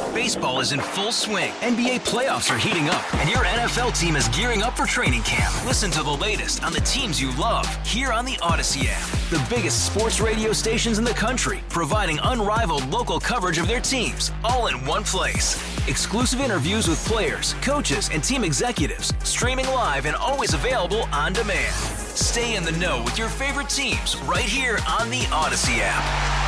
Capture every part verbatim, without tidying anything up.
Baseball is in full swing. N B A playoffs are heating up, and your N F L team is gearing up for training camp. Listen to the latest on the teams you love here on the Odyssey app. The biggest sports radio stations in the country, providing unrivaled local coverage of their teams, all in one place. Exclusive interviews with players, coaches, and team executives, streaming live and always available on demand. Stay in the know with your favorite teams right here on the Odyssey app.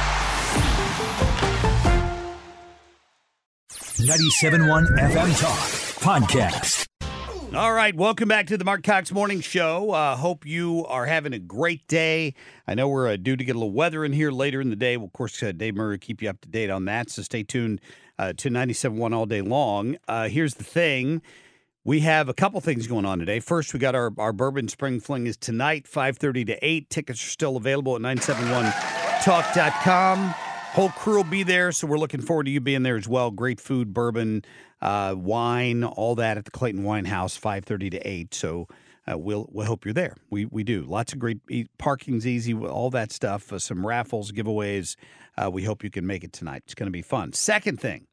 ninety-seven point one F M Talk Podcast. All right, welcome back to the Mark Cox Morning Show. Uh, hope you are having a great day. I know we're uh, due to get a little weather in here later in the day. Well, of course, uh, Dave Murray will keep you up to date on that, so stay tuned uh, to ninety-seven point one all day long. Uh, here's the thing. We have a couple things going on today. First, we got our, our Bourbon Spring Fling is tonight, five thirty to eight. Tickets are still available at nine seven one talk dot com. Whole crew will be there, so we're looking forward to you being there as well. Great food, bourbon, uh, wine, all that at the Clayton Wine House, five thirty to eight. So uh, we'll we'll hope you're there. We we do. Lots of great parking's easy, all that stuff. Uh, some raffles, giveaways. Uh, we hope you can make it tonight. It's going to be fun. Second thing,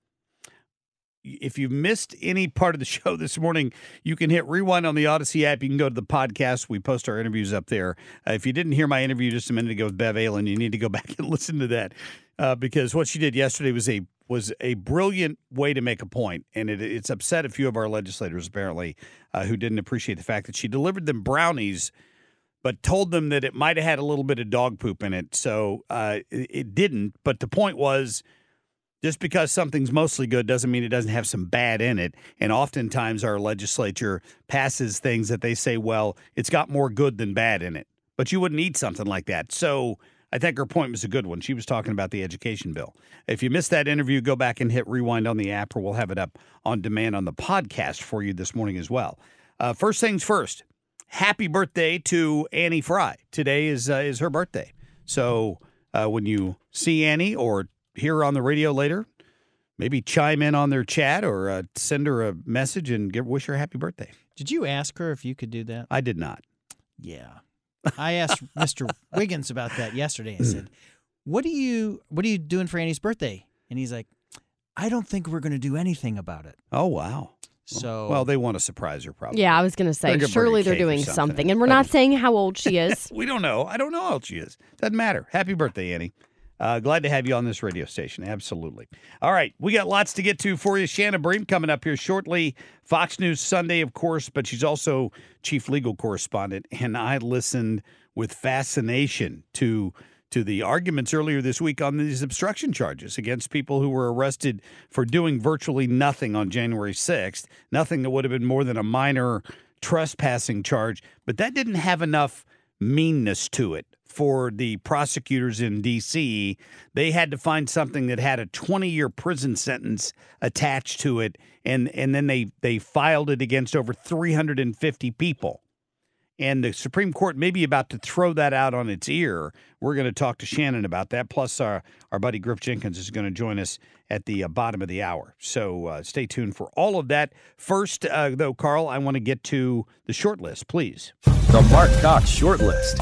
if you missed any part of the show this morning, you can hit rewind on the Odyssey app. You can go to the podcast. We post our interviews up there. Uh, if you didn't hear my interview just a minute ago with Bev Allen, you need to go back and listen to that. Uh, because what she did yesterday was a was a brilliant way to make a point, and it, it's upset a few of our legislators apparently uh, who didn't appreciate the fact that she delivered them brownies, but told them that it might have had a little bit of dog poop in it. So uh, it, it didn't. But the point was, just because something's mostly good doesn't mean it doesn't have some bad in it. And oftentimes our legislature passes things that they say, well, it's got more good than bad in it. But you wouldn't eat something like that. So I think her point was a good one. She was talking about the education bill. If you missed that interview, go back and hit rewind on the app, or we'll have it up on demand on the podcast for you this morning as well. Uh, first things first, happy birthday to Annie Fry. Today is uh, is her birthday. So uh, when you see Annie or hear her on the radio later, maybe chime in on their chat or uh, send her a message and give, wish her a happy birthday. Did you ask her if you could do that? I did not. Yeah. I asked Mister Wiggins about that yesterday. I said, "What are you What are you doing for Annie's birthday?" And he's like, "I don't think we're going to do anything about it." Oh wow! So well, they want to surprise her, probably. Yeah, I was going to say, They're gonna surely bring a they're cake or doing something. something, and we're not saying how old she is. We don't know. I don't know how old she is. Doesn't matter. Happy birthday, Annie. Uh, glad to have you on this radio station. Absolutely. All right. We got lots to get to for you. Shanna Bream coming up here shortly. Fox News Sunday, of course, but she's also chief legal correspondent. And I listened with fascination to to the arguments earlier this week on these obstruction charges against people who were arrested for doing virtually nothing on January sixth, nothing that would have been more than a minor trespassing charge. But that didn't have enough meanness to it for the prosecutors in D C. They had to find something that had a twenty-year prison sentence attached to it, and, and then they, they filed it against over three hundred fifty people. And the Supreme Court may be about to throw that out on its ear. We're going to talk to Shannon about that. Plus, our, our buddy Griff Jenkins is going to join us at the uh, bottom of the hour. So uh, stay tuned for all of that. First, uh, though, Carl, I want to get to the short list, please. The Mark Cox Short List.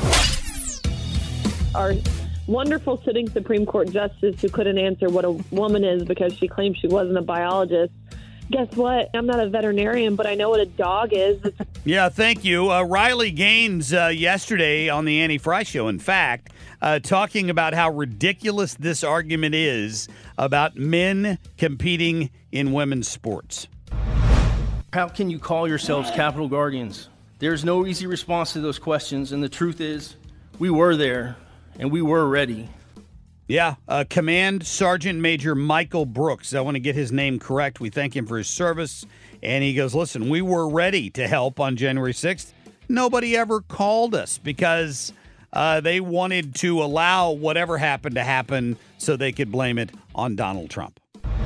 Our wonderful sitting Supreme Court justice who couldn't answer what a woman is because she claimed she wasn't a biologist. Guess what? I'm not a veterinarian, but I know what a dog is. Yeah, thank you. Uh, Riley Gaines uh, yesterday on the Annie Fry Show, in fact, uh, talking about how ridiculous this argument is about men competing in women's sports. How can you call yourselves Capitol Guardians? There's no easy response to those questions, and the truth is, we were there, and we were ready. Yeah, uh, Command Sergeant Major Michael Brooks. I want to get his name correct. We thank him for his service. And he goes, listen, we were ready to help on January sixth. Nobody ever called us because uh, they wanted to allow whatever happened to happen so they could blame it on Donald Trump.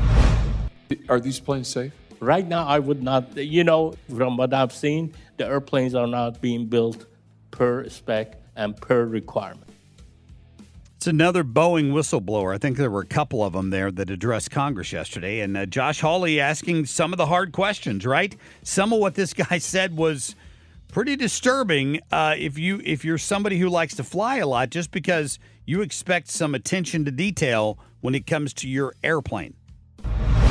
Are these planes safe? Right now, I would not. You know, from what I've seen, the airplanes are not being built per spec and per requirement. It's another Boeing whistleblower. I think there were a couple of them there that addressed Congress yesterday. And uh, Josh Hawley asking some of the hard questions, right? Some of what this guy said was pretty disturbing uh, if, you, if you're somebody who likes to fly a lot, just because you expect some attention to detail when it comes to your airplane.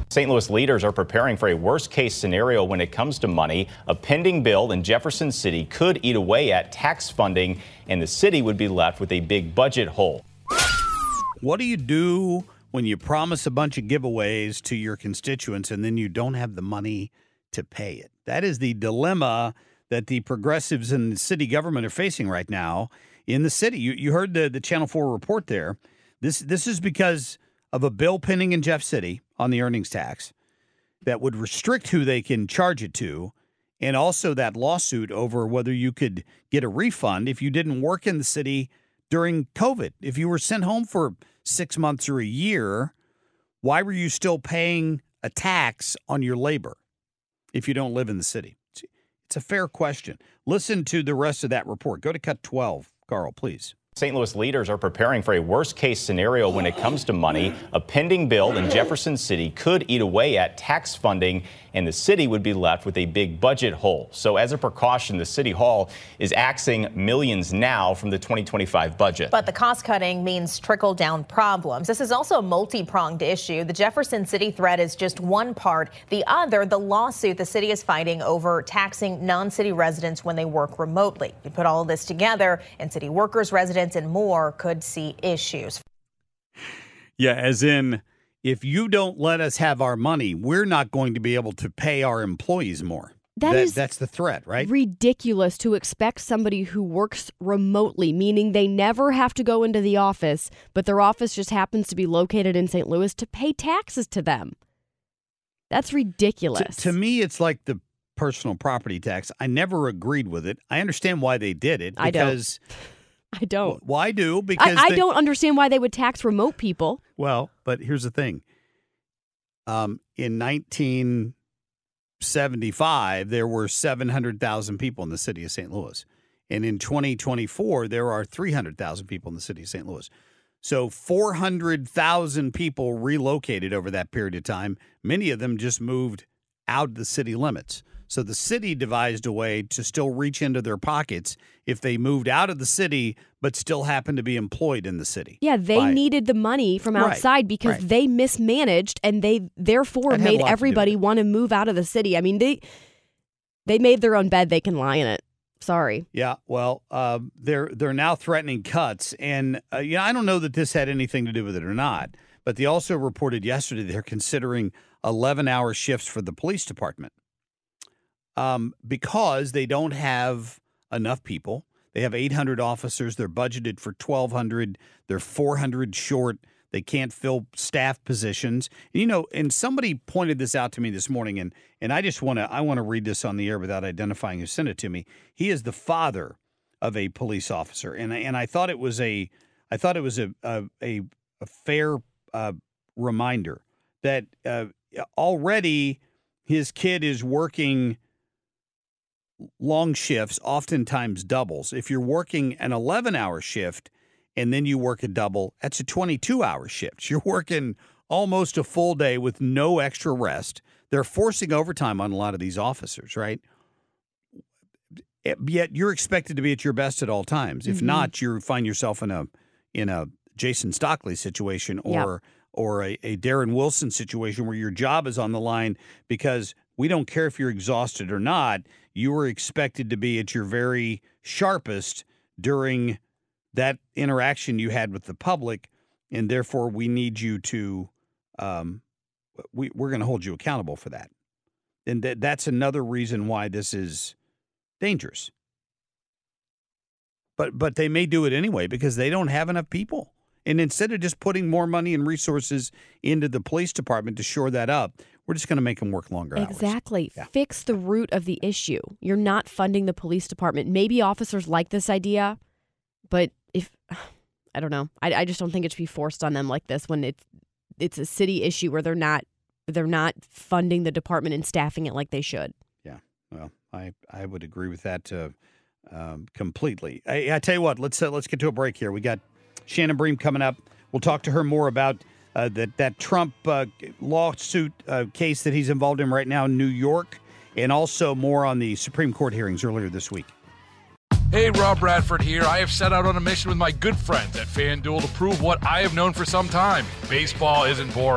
Saint Louis leaders are preparing for a worst-case scenario when it comes to money. A pending bill in Jefferson City could eat away at tax funding, and the city would be left with a big budget hole. What do you do when you promise a bunch of giveaways to your constituents and then you don't have the money to pay it? That is the dilemma that the progressives in the city government are facing right now in the city. You you heard the, the Channel four report there. This this is because of a bill pending in Jeff City on the earnings tax that would restrict who they can charge it to, and also that lawsuit over whether you could get a refund if you didn't work in the city during COVID. If you were sent home for six months or a year, why were you still paying a tax on your labor if you don't live in the city? It's a fair question. Listen to the rest of that report. Go to cut twelve, Carl, please. Saint Louis leaders are preparing for a worst-case scenario when it comes to money. A pending bill in Jefferson City could eat away at tax funding, and the city would be left with a big budget hole. So as a precaution, the City Hall is axing millions now from the twenty twenty-five budget. But the cost cutting means trickle-down problems. This is also a multi-pronged issue. The Jefferson City threat is just one part. The other, the lawsuit the city is fighting over taxing non-city residents when they work remotely. You put all of this together, and city workers, residents, and more could see issues. Yeah, as in, if you don't let us have our money, we're not going to be able to pay our employees more. That that is that's the threat, right? Ridiculous to expect somebody who works remotely, meaning they never have to go into the office, but their office just happens to be located in Saint Louis, to pay taxes to them. That's ridiculous. To, to me, it's like the personal property tax. I never agreed with it. I understand why they did it. Because, I don't. I don't. Well, I do because I, I they, don't understand why they would tax remote people. Well, but here's the thing. Um, in nineteen seventy-five, there were seven hundred thousand people in the city of Saint Louis. And in twenty twenty-four, there are three hundred thousand people in the city of Saint Louis. So four hundred thousand people relocated over that period of time. Many of them just moved out of the city limits. So the city devised a way to still reach into their pockets if they moved out of the city but still happened to be employed in the city. Yeah, they by, needed the money from outside right, because right. they mismanaged and they therefore That had a made lot to do everybody with it. want to move out of the city. I mean, they they made their own bed. They can lie in it. Sorry. Yeah, well, uh, they're they're now threatening cuts. And, uh, yeah, I don't know that this had anything to do with it or not, but they also reported yesterday they're considering eleven-hour shifts for the police department. Um, because they don't have enough people. They have eight hundred officers. They're budgeted for twelve hundred. They're four hundred short. They can't fill staff positions. And, you know, and somebody pointed this out to me this morning, and and I just want to I want to read this on the air without identifying who sent it to me. He is the father of a police officer, and and I thought it was a I thought it was a a a, a fair uh, reminder that uh, already his kid is working long shifts, oftentimes doubles. If you're working an eleven-hour shift and then you work a double, that's a twenty-two hour shift. You're working almost a full day with no extra rest. They're forcing overtime on a lot of these officers, right? Yet you're expected to be at your best at all times. If mm-hmm. not, you find yourself in a in a Jason Stockley situation or yep. or a, a Darren Wilson situation where your job is on the line because we don't care if you're exhausted or not. You were expected to be at your very sharpest during that interaction you had with the public, and therefore we need you to um, we, we're going to hold you accountable for that. And th- that's another reason why this is dangerous. But but they may do it anyway because they don't have enough people. And instead of just putting more money and resources into the police department to shore that up, we're just going to make them work longer hours. Exactly. Yeah. Fix the root of the issue. You're not funding the police department. Maybe officers like this idea, but if I don't know, I, I just don't think it should be forced on them like this when it's it's a city issue where they're not they're not funding the department and staffing it like they should. Yeah. Well, I I would agree with that uh, um, completely. I, I tell you what, let's uh, let's get to a break here. We got Shannon Bream coming up. We'll talk to her more about uh, that that Trump uh, lawsuit uh, case that he's involved in right now in New York, and also more on the Supreme Court hearings earlier this week. Hey, Rob Bradford here. I have set out on a mission with my good friends at FanDuel to prove what I have known for some time. Baseball isn't boring.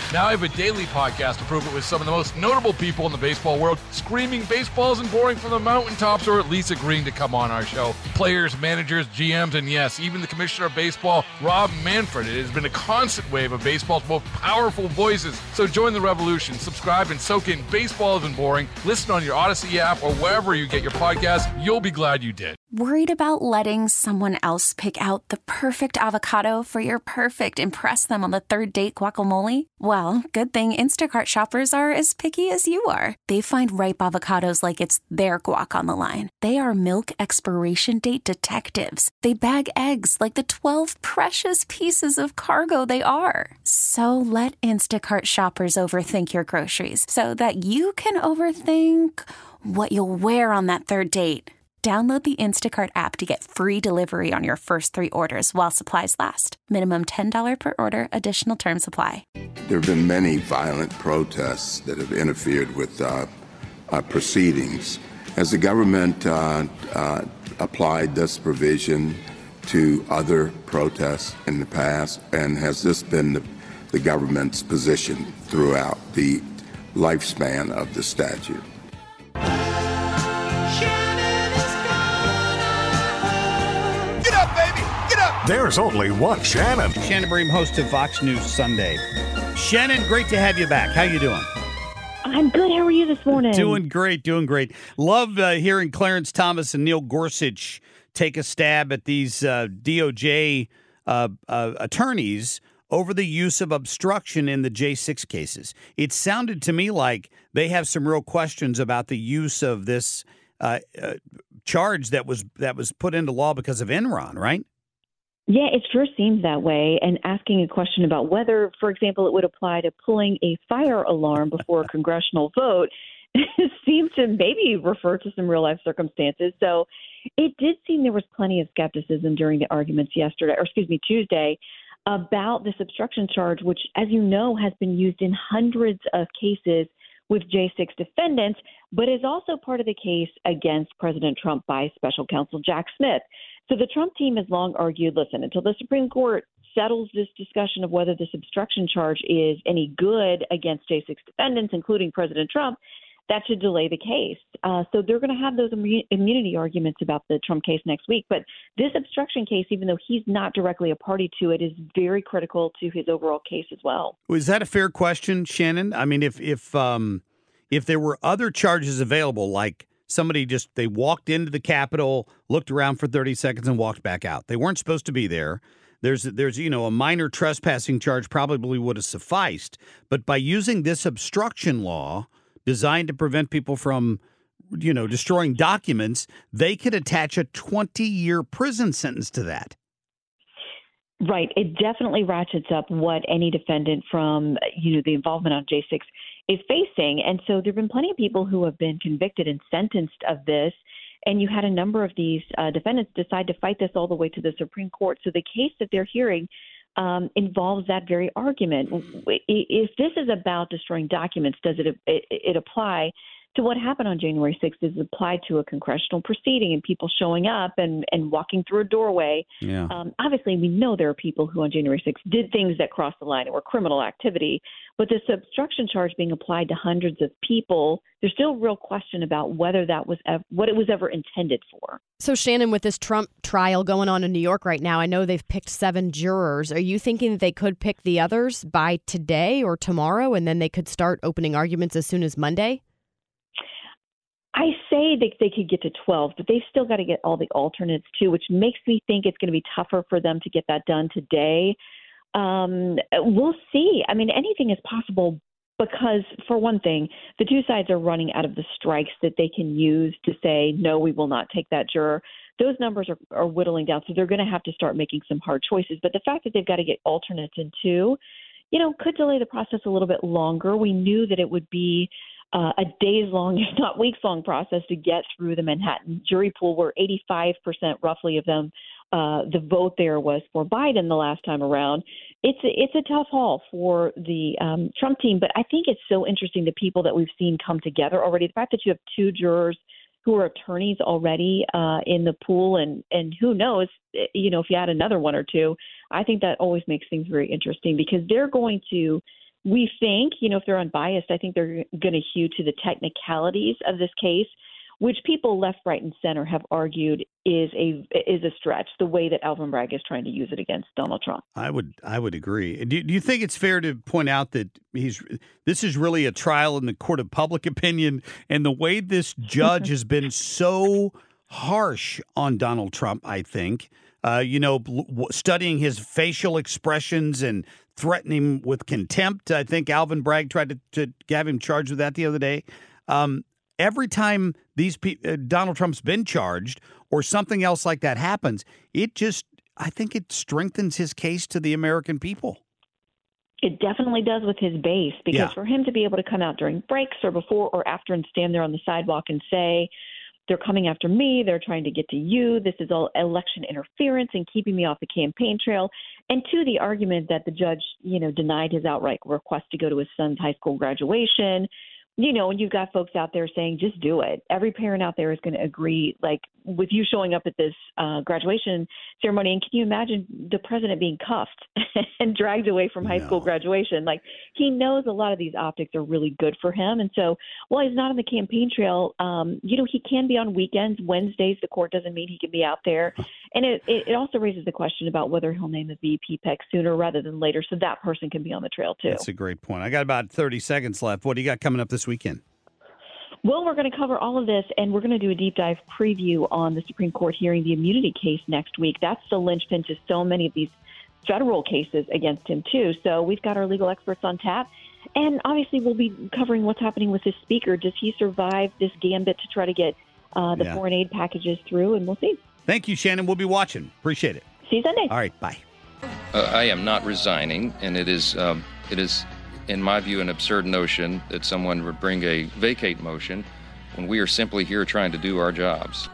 Now I have a daily podcast to prove it with some of the most notable people in the baseball world, screaming baseballs and boring from the mountaintops, or at least agreeing to come on our show. Players, managers, G Ms, and yes, even the commissioner of baseball, Rob Manfred. It has been a constant wave of baseball's most powerful voices. So join the revolution. Subscribe and soak in Baseball Isn't Boring. Listen on your Odyssey app or wherever you get your podcast. You'll be glad you did. Worried about letting someone else pick out the perfect avocado for your perfect impress them on the third date guacamole? Well, good thing Instacart shoppers are as picky as you are. They find ripe avocados like it's their guac on the line. They are milk expiration date detectives. They bag eggs like the twelve precious pieces of cargo they are. So let Instacart shoppers overthink your groceries so that you can overthink what you'll wear on that third date. Download the Instacart app to get free delivery on your first three orders while supplies last. Minimum ten dollars per order. Additional terms apply. There have been many violent protests that have interfered with uh, uh, proceedings. Has the government uh, uh, applied this provision to other protests in the past? And has this been the, the government's position throughout the lifespan of the statute? There's only one Shannon. Shannon Bream, host of Fox News Sunday. Shannon, great to have you back. How you doing? I'm good. How are you this morning? Doing great, doing great. Love uh, hearing Clarence Thomas and Neil Gorsuch take a stab at these uh, D O J uh, uh, attorneys over the use of obstruction in the J six cases. It sounded to me like they have some real questions about the use of this uh, uh, charge that was that was put into law because of Enron, right? Yeah, it sure seems that way. And asking a question about whether, for example, it would apply to pulling a fire alarm before a congressional vote seems to maybe refer to some real life circumstances. So it did seem there was plenty of skepticism during the arguments yesterday, or excuse me, Tuesday, about this obstruction charge, which, as you know, has been used in hundreds of cases with J six defendants, but is also part of the case against President Trump by special counsel Jack Smith. So the Trump team has long argued, listen, until the Supreme Court settles this discussion of whether this obstruction charge is any good against J six defendants, including President Trump, that should delay the case. Uh, so they're going to have those immu- immunity arguments about the Trump case next week. But this obstruction case, even though he's not directly a party to it, is very critical to his overall case as well. Is that a fair question, Shannon? I mean, if if um, if there were other charges available, like somebody just, they walked into the Capitol, looked around for thirty seconds and walked back out. They weren't supposed to be there. There's, there's you know, a minor trespassing charge probably would have sufficed. But by using this obstruction law designed to prevent people from, you know, destroying documents, they could attach a twenty-year prison sentence to that. Right. It definitely ratchets up what any defendant from, you know, the involvement on J six is facing. And so there have been plenty of people who have been convicted and sentenced of this. And you had a number of these uh, defendants decide to fight this all the way to the Supreme Court. So the case that they're hearing um, involves that very argument. If this is about destroying documents, does it, it, it apply to what happened on January sixth? Is it applied to a congressional proceeding and people showing up and, and walking through a doorway? Yeah. Um, obviously, we know there are people who on January sixth did things that crossed the line and were criminal activity. But this obstruction charge being applied to hundreds of people, there's still a real question about whether that was ev- what it was ever intended for. So, Shannon, with this Trump trial going on in New York right now, I know they've picked seven jurors. Are you thinking that they could pick the others by today or tomorrow, and then they could start opening arguments as soon as Monday? I say that they could get to twelve, but they've still got to get all the alternates too, which makes me think it's going to be tougher for them to get that done today. Um, we'll see. I mean, anything is possible because, for one thing, the two sides are running out of the strikes that they can use to say, no, we will not take that juror. Those numbers are, are whittling down, so they're going to have to start making some hard choices. But the fact that they've got to get alternates in too, you know, could delay the process a little bit longer. We knew that it would be Uh, a days-long, if not weeks-long process to get through the Manhattan jury pool, where eighty-five percent roughly of them, uh, the vote there was for Biden the last time around. It's a, it's a tough haul for the um, Trump team, but I think it's so interesting the people that we've seen come together already. The fact that you have two jurors who are attorneys already uh, in the pool, and, and who knows, you know, if you add another one or two, I think that always makes things very interesting because they're going to we think, you know, if they're unbiased, I think they're going to hew to the technicalities of this case, which people left, right, and center have argued is a is a stretch, the way that Alvin Bragg is trying to use it against Donald Trump. I would I would agree. Do, do you think it's fair to point out that he's this is really a trial in the court of public opinion, and the way this judge has been so harsh on Donald Trump, I think, uh, you know, studying his facial expressions and threatening him with contempt. I think Alvin Bragg tried to, to have him charged with that the other day. Um, Every time these pe- uh, Donald Trump's been charged or something else like that happens, it just, I think it strengthens his case to the American people. It definitely does with his base, because Yeah. for him to be able to come out during breaks or before or after and stand there on the sidewalk and say, they're coming after me, they're trying to get to you, this is all election interference and keeping me off the campaign trail. And to the argument that the judge, you know, denied his outright request to go to his son's high school graduation. You know, and you've got folks out there saying, just do it. Every parent out there is going to agree, like, with you showing up at this uh, graduation ceremony. And can you imagine the president being cuffed and dragged away from high no. school graduation? Like, he knows a lot of these optics are really good for him. And so while he's not on the campaign trail, um, you know, he can be on weekends. Wednesdays, the court doesn't mean he can be out there. And it, it also raises the question about whether he'll name a V P P E C sooner rather than later, so that person can be on the trail, too. That's a great point. I got about thirty seconds left. What do you got coming up this weekend? Well, we're going to cover all of this, and we're going to do a deep dive preview on the Supreme Court hearing the immunity case next week. That's the linchpin to so many of these federal cases against him, too. So we've got our legal experts on tap. And obviously, we'll be covering what's happening with his speaker. Does he survive this gambit to try to get uh, the Yeah. foreign aid packages through? And we'll see. Thank you, Shannon. We'll be watching. Appreciate it. See you Sunday. All right. Bye. Uh, I am not resigning, and it is, um, it is, in my view, an absurd notion that someone would bring a vacate motion when we are simply here trying to do our jobs.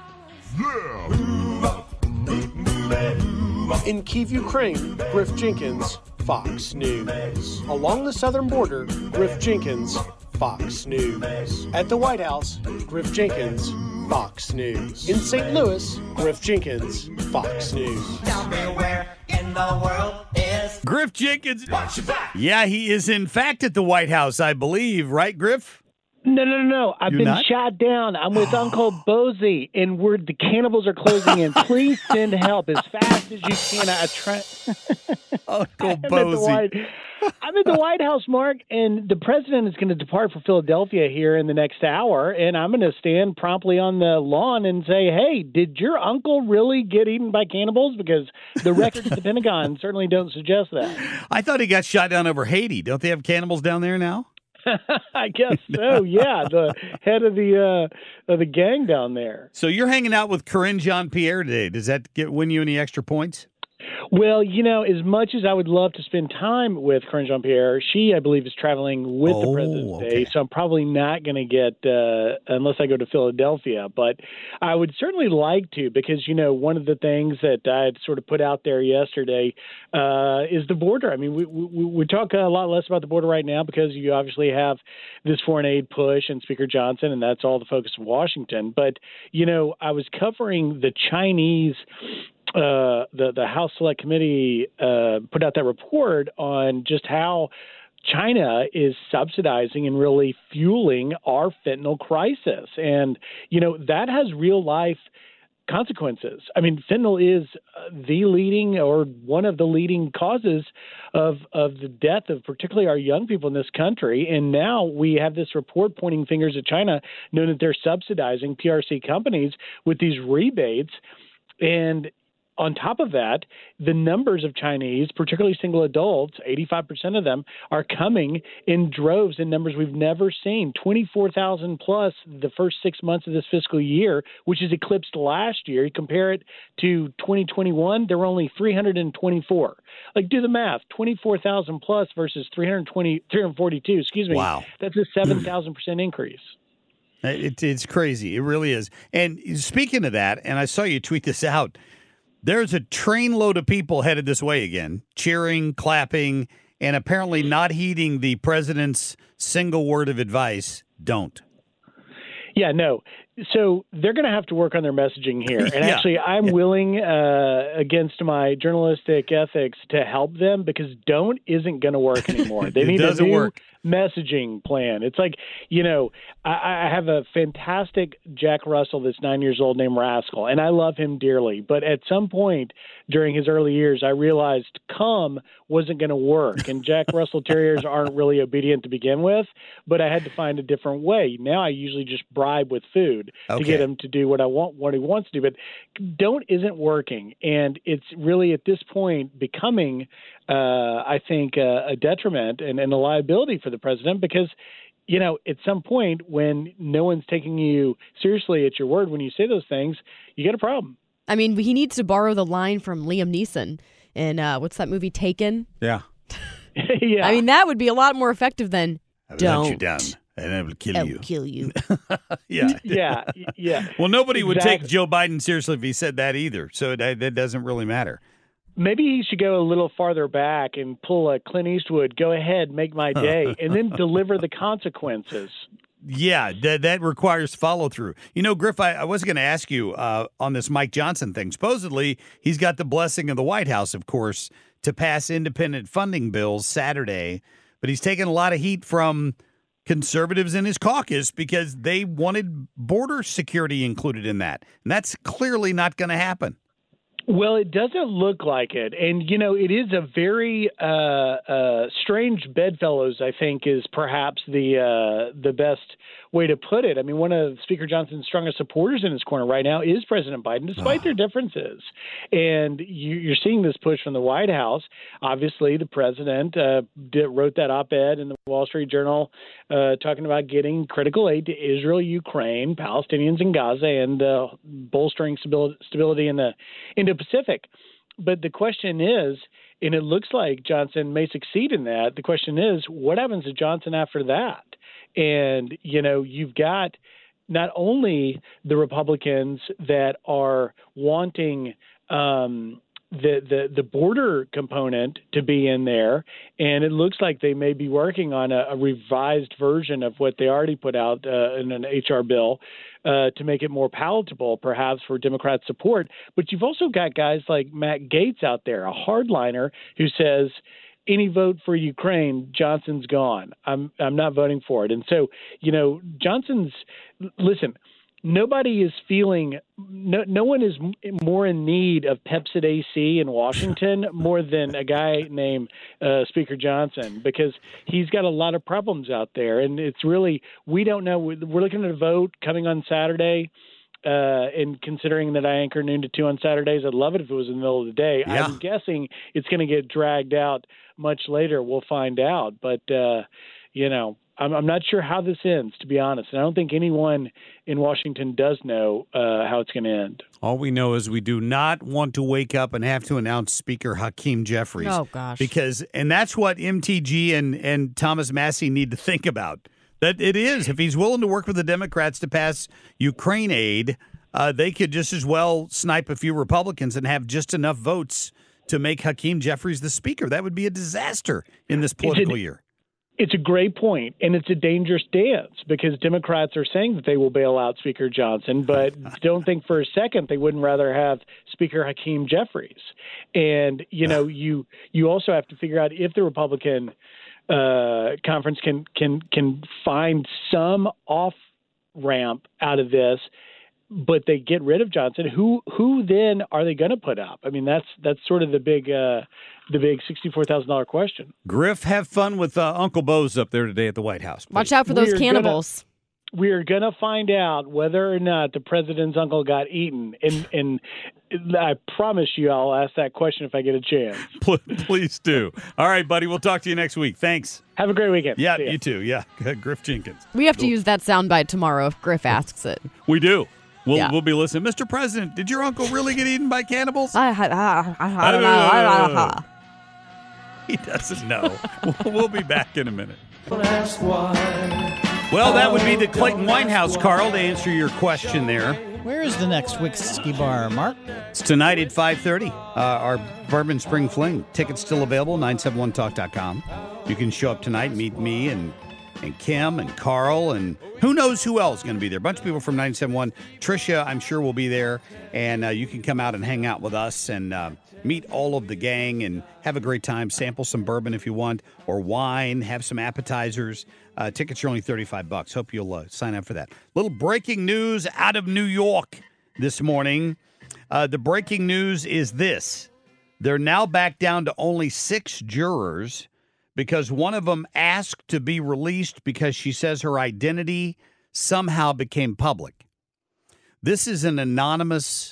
In Kyiv, Ukraine, Griff Jenkins, Fox News. Along the southern border, Griff Jenkins, Fox News. At the White House, Griff Jenkins, Fox News. In Saint Louis, Griff Jenkins, Fox News. Tell me where in the world is Griff Jenkins. Watch your back. Yeah, he is in fact at the White House, I believe. Right, Griff? No, no, no, no. I've You're been not? shot down. I'm with Uncle Bozy, and we're the cannibals are closing in. Please send help as fast as you can. I try. Uncle I'm at the Bozy. White, I'm at the White House, Mark, and the president is going to depart for Philadelphia here in the next hour, and I'm going to stand promptly on the lawn and say, "Hey, did your uncle really get eaten by cannibals?" Because the records at the Pentagon certainly don't suggest that. I thought he got shot down over Haiti. Don't they have cannibals down there now? I guess so. Yeah, the head of the uh, of the gang down there. So you're hanging out with Corinne Jean-Pierre today. Does that get win you any extra points? Well, you know, as much as I would love to spend time with Corinne Jean-Pierre, she, I believe, is traveling with Oh, the president today, okay. so I'm probably not going to get, uh, unless I go to Philadelphia. But I would certainly like to, because, you know, one of the things that I had sort of put out there yesterday uh, is the border. I mean, we, we, we talk a lot less about the border right now because you obviously have this foreign aid push and Speaker Johnson, and that's all the focus of Washington. But, you know, I was covering the Chinese Uh, the the House Select Committee uh, put out that report on just how China is subsidizing and really fueling our fentanyl crisis. And, you know, that has real life consequences. I mean, fentanyl is the leading or one of the leading causes of of the death of particularly our young people in this country. And now we have this report pointing fingers at China, knowing that they're subsidizing P R C companies with these rebates. And on top of that, the numbers of Chinese, particularly single adults, eighty-five percent of them are coming in droves in numbers we've never seen, twenty-four thousand plus the first six months of this fiscal year, which is eclipsed last year. You compare it to twenty twenty-one, there were only three hundred twenty-four. Like, do the math, twenty-four thousand plus versus three hundred twenty, three hundred forty-two, excuse me. Wow. That's a seven thousand percent increase. It, it's crazy. It really is. And speaking of that, and I saw you tweet this out, there's a trainload of people headed this way again, cheering, clapping, and apparently not heeding the president's single word of advice, don't. Yeah, no. So they're going to have to work on their messaging here. And Yeah. actually, I'm Yeah. willing, uh, against my journalistic ethics, to help them because don't isn't going to work anymore. They It need a doesn't new work. messaging plan. It's like, you know, I, I have a fantastic Jack Russell that's nine years old named Rascal, and I love him dearly. But at some point during his early years, I realized come wasn't going to work. And Jack Russell Terriers aren't really obedient to begin with, but I had to find a different way. Now I usually just bribe with food Okay. to get him to do what I want, what he wants to do. But don't isn't working. And it's really at this point becoming, uh, I think, uh, a detriment and, and a liability for the president because, you know, at some point when no one's taking you seriously at your word when you say those things, you get a problem. I mean, he needs to borrow the line from Liam Neeson in, uh, what's that movie, Taken? Yeah. yeah. I mean, that would be a lot more effective than I will don't. hunt you down, and I will kill I you. will kill you. Yeah. yeah, yeah. Well, nobody would take Exactly. Joe Biden seriously if he said that either. So that, that doesn't really matter. Maybe he should go a little farther back and pull a Clint Eastwood, go ahead, make my day, and then deliver the consequences. Yeah, that that requires follow through. You know, Griff, I, I was going to ask you uh, on this Mike Johnson thing. Supposedly, he's got the blessing of the White House, of course, to pass independent funding bills Saturday, but he's taken a lot of heat from conservatives in his caucus because they wanted border security included in that, and that's clearly not going to happen. Well, it doesn't look like it. And, you know, it is a very uh, uh, strange bedfellows, I think, is perhaps the uh, the best way to put it. I mean, one of Speaker Johnson's strongest supporters in his corner right now is President Biden, despite their differences. And you, you're seeing this push from the White House. Obviously, the president uh, did, wrote that op-ed in the Wall Street Journal uh, talking about getting critical aid to Israel, Ukraine, Palestinians in Gaza, and uh, bolstering stability, stability in the Indo-Pacific. But the question is, and it looks like Johnson may succeed in that, the question is, what happens to Johnson after that? And, you know, you've got not only the Republicans that are wanting um, the, the the border component to be in there, and it looks like they may be working on a, a revised version of what they already put out uh, in an H R bill uh, to make it more palatable, perhaps, for Democrat support. But you've also got guys like Matt Gaetz out there, a hardliner who says, any vote for Ukraine, Johnson's gone. I'm I'm not voting for it. And so, you know, Johnson's listen, nobody is feeling no no one is more in need of Pepsid A C in Washington more than a guy named uh, Speaker Johnson, because he's got a lot of problems out there. And it's really, we don't know. We're looking at a vote coming on Saturday. Uh, and considering that I anchor noon to two on Saturdays, I'd love it if it was in the middle of the day. Yeah. I'm guessing it's going to get dragged out much later. We'll find out. But, uh, you know, I'm, I'm not sure how this ends, to be honest. And I don't think anyone in Washington does know uh, how it's going to end. All we know is we do not want to wake up and have to announce Speaker Hakeem Jeffries. Oh, gosh. Because, and that's what M T G and, and Thomas Massie need to think about. That it is. If he's willing to work with the Democrats to pass Ukraine aid, uh, they could just as well snipe a few Republicans and have just enough votes to make Hakeem Jeffries the speaker. That would be a disaster in this political It's a, year. It's a great point, and it's a dangerous dance because Democrats are saying that they will bail out Speaker Johnson, but don't think for a second they wouldn't rather have Speaker Hakeem Jeffries. And, you know, you you also have to figure out if the Republican uh, conference can can can find some off ramp out of this, but they get rid of Johnson. Who who then are they going to put up? I mean, that's that's sort of the big uh, the big sixty-four thousand dollars question. Griff, have fun with uh, Uncle Bo's up there today at the White House. Please. Watch out for those We are cannibals. Gonna, we are going to find out whether or not the president's uncle got eaten, and and I promise you, I'll ask that question if I get a chance. Please do. All right, buddy. We'll talk to you next week. Thanks. Have a great weekend. Yeah, See ya. you too. Yeah, Griff Jenkins. We have to use that soundbite tomorrow if Griff asks it. We do. We'll, Yeah. we'll be listening. Mister President, did your uncle really get eaten by cannibals? I, I, I, I don't know. I don't know. He doesn't know. We'll- we'll be back in a minute. That's why. Well, that would be the Clayton Winehouse, Carl, to answer your question there. Where is the next whiskey bar, Mark? It's tonight at five thirty, uh, our Bourbon Spring Fling. Tickets still available, nine seven one talk dot com. You can show up tonight, meet me and and Kim and Carl and who knows who else is going to be there. A bunch of people from ninety-seven point one. Tricia, I'm sure, will be there, and uh, you can come out and hang out with us and uh, meet all of the gang and have a great time. Sample some bourbon if you want, or wine, have some appetizers. Uh, tickets are only thirty-five bucks. Hope you'll uh, sign up for that. Little breaking news out of New York this morning. Uh, the breaking news is this. They're now back down to only six jurors because one of them asked to be released because she says her identity somehow became public. This is an anonymous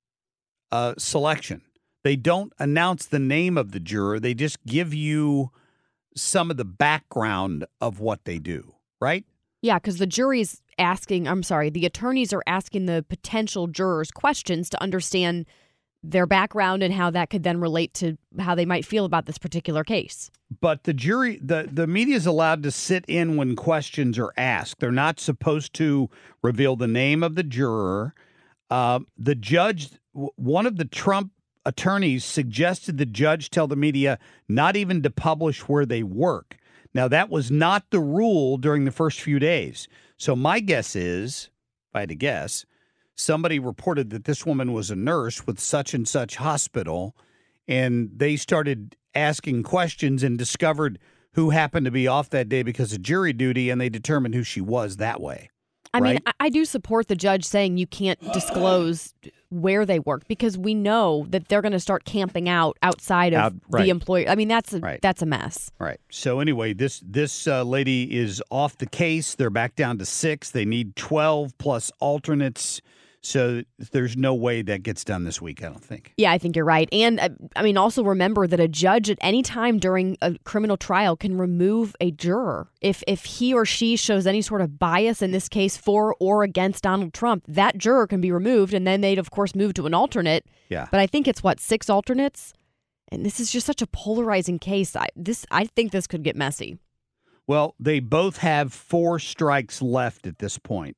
uh, selection. They don't announce the name of the juror. They just give you some of the background of what they do, right? Yeah, because the jury's asking, I'm sorry, the attorneys are asking the potential jurors questions to understand their background and how that could then relate to how they might feel about this particular case. But the jury, the, the media is allowed to sit in when questions are asked. They're not supposed to reveal the name of the juror. Uh, the judge, one of the Trump attorneys suggested the judge tell the media not even to publish where they work. Now, that was not the rule during the first few days. So my guess is, if I had to guess, somebody reported that this woman was a nurse with such and such hospital, and they started asking questions and discovered who happened to be off that day because of jury duty, and they determined who she was that way. I right? mean, I, I do support the judge saying you can't disclose where they work because we know that they're going to start camping out outside of Out, right. the employer. I mean, that's a, Right. that's a mess. Right. So anyway, this this uh, lady is off the case. They're back down to six. They need twelve plus alternates. So there's no way that gets done this week, I don't think. Yeah, I think you're right. And uh, I mean, also remember that a judge at any time during a criminal trial can remove a juror. If if he or she shows any sort of bias, in this case, for or against Donald Trump, that juror can be removed. And then they'd, of course, move to an alternate. Yeah. But I think it's, what, six alternates? And this is just such a polarizing case. I, this, I think this could get messy. Well, they both have four strikes left at this point.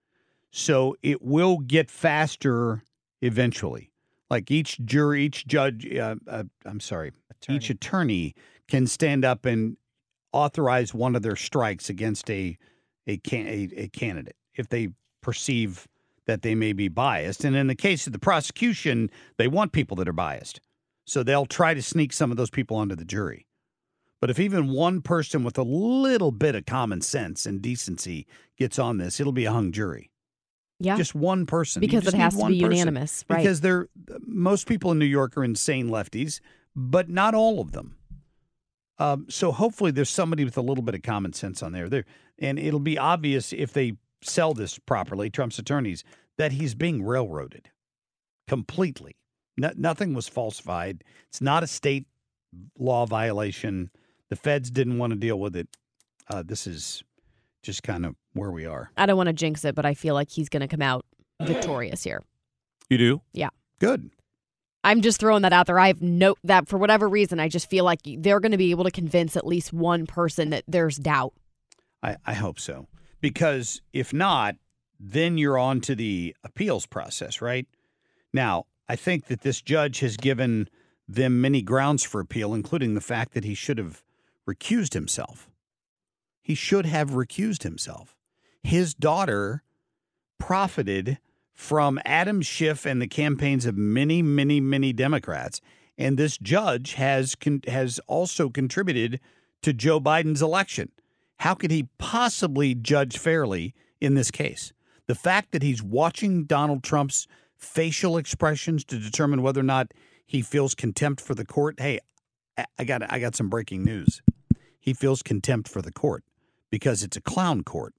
So it will get faster eventually. Like each jury, each judge, uh, uh, I'm sorry, attorney. each attorney can stand up and authorize one of their strikes against a a, can, a a candidate if they perceive that they may be biased. And in the case of the prosecution, they want people that are biased. So they'll try to sneak some of those people onto the jury. But if even one person with a little bit of common sense and decency gets on this, it'll be a hung jury. Yeah. Just one person. Because You just it has need to one be person. unanimous, right. Because they're most people in New York are insane lefties, but not all of them. Um, so hopefully there's somebody with a little bit of common sense on there. There, and it'll be obvious if they sell this properly, Trump's attorneys, that he's being railroaded completely. No, nothing was falsified. It's not a state law violation. The feds didn't want to deal with it. Uh, this is just kind of where we are. I don't want to jinx it, but I feel like he's going to come out victorious here. You do? Yeah. Good. I'm just throwing that out there. I have no, that for whatever reason, I just feel like they're going to be able to convince at least one person that there's doubt. I, I hope so. Because if not, then you're on to the appeals process, right? Now, I think that this judge has given them many grounds for appeal, including the fact that he should have recused himself. He should have recused himself. His daughter profited from Adam Schiff and the campaigns of many, many, many Democrats. And this judge has con- has also contributed to Joe Biden's election. How could he possibly judge fairly in this case? The fact that he's watching Donald Trump's facial expressions to determine whether or not he feels contempt for the court. Hey, I got I got some breaking news. He feels contempt for the court because it's a clown court.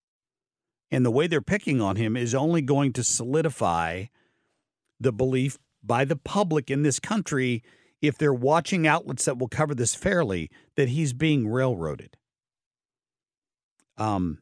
And the way they're picking on him is only going to solidify the belief by the public in this country, if they're watching outlets that will cover this fairly, that he's being railroaded. Um,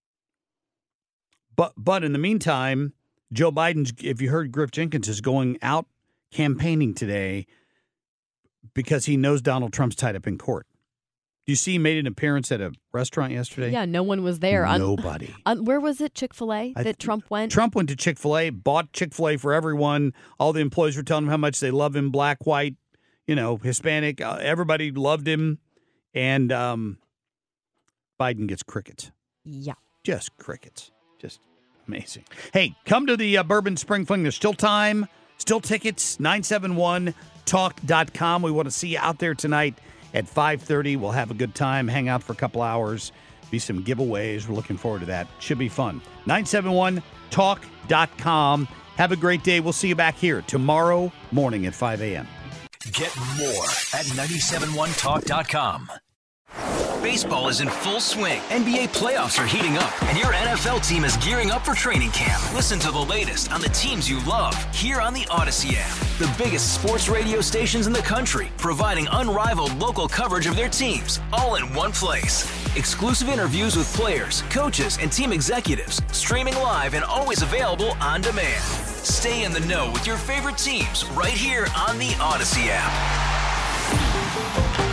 but but in the meantime, Joe Biden's, if you heard Griff Jenkins, is going out campaigning today because he knows Donald Trump's tied up in court. Do you see he made an appearance at a restaurant yesterday? Yeah, no one was there. Nobody. Un- un- where was it? Chick-fil-A that th- Trump went? Trump went to Chick-fil-A, bought Chick-fil-A for everyone. All the employees were telling him how much they love him, black, white, you know, Hispanic. Uh, everybody loved him. And um, Biden gets crickets. Yeah. Just crickets. Just amazing. Hey, come to the uh, Bourbon Spring Fling. There's still time, still tickets, nine seven one talk dot com. We want to see you out there tonight at five thirty. We'll have a good time, hang out for a couple hours, be some giveaways. We're looking forward to that. Should be fun. nine seven one talk dot com. Have a great day. We'll see you back here tomorrow morning at five a.m. Get more at nine seven one talk dot com. Baseball is in full swing. N B A playoffs are heating up, and your N F L team is gearing up for training camp. Listen to the latest on the teams you love here on the Odyssey app. The biggest sports radio stations in the country, providing unrivaled local coverage of their teams, all in one place. Exclusive interviews with players, coaches, and team executives, streaming live and always available on demand. Stay in the know with your favorite teams right here on the Odyssey app.